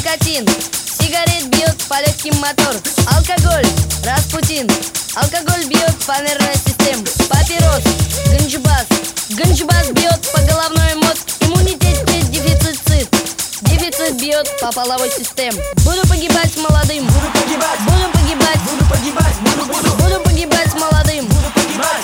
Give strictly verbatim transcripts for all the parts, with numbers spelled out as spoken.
никотин, сигарет бьет по легким мотор, алкоголь, Распутин, алкоголь бьет по нервной системе, папирос, ганджубас, ганджубас бьет по головной мозг, иммунитет, дефицит, дефицит бьет по половой системе. Буду погибать молодым, Буду погибать, буду погибать, буду погибать, буду, буду, буду погибать молодым. буду погибать.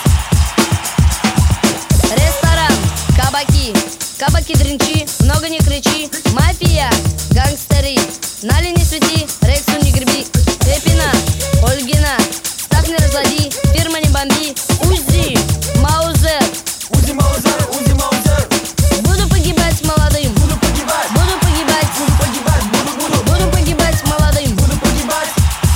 Ресторан, кабаки, кабаки дринчи, много не кричи, мафия, гангстеры, нали не свети, Рексу не греби, Пепина, Ольгина, ставь не разлади, фирма не бомби, Узи, Маузер, Узи Маузер, Узи Маузер. буду погибать молодым, Буду погибать, буду погибать, буду погибать, буду, буду, буду погибать молодым. буду погибать.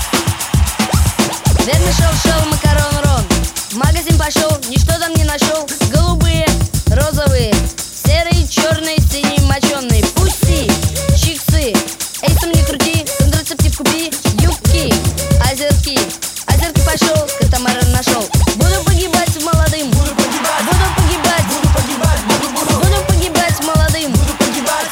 Верно шел, шел макарон рон, в магазин пошел, ничто там не нашел, голубые, розовые, серые, черные, синие, моченые, пусти, чиксы, эйсом не крути, контрацептив купи, юбки, озерки, озерки пошел, катамаран нашел. Буду погибать молодым, Буду погибать, буду погибать, буду погибать, буду, буду, буду погибать молодым. буду погибать.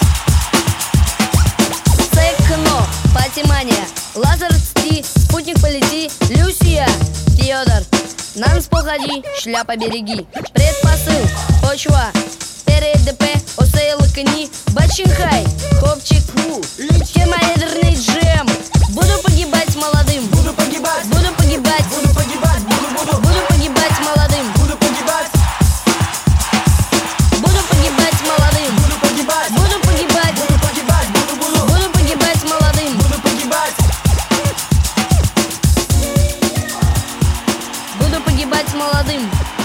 Секно, патимания, лазер цти, спутник полети, Люсия, Федор, Нанс походи, шляпа береги, предпосыл, почва, ТРДП, осей лакани, Бачинхай, хопчик, хемоэдерный джем. Буду погибать молодым, Буду погибать, буду погибать, буду погибать, буду, буду, буду погибать молодым, буду погибать, буду погибать молодым, буду погибать, буду погибать, буду погибать, буду, буду, буду погибать молодым, буду погибать. буду погибать молодым.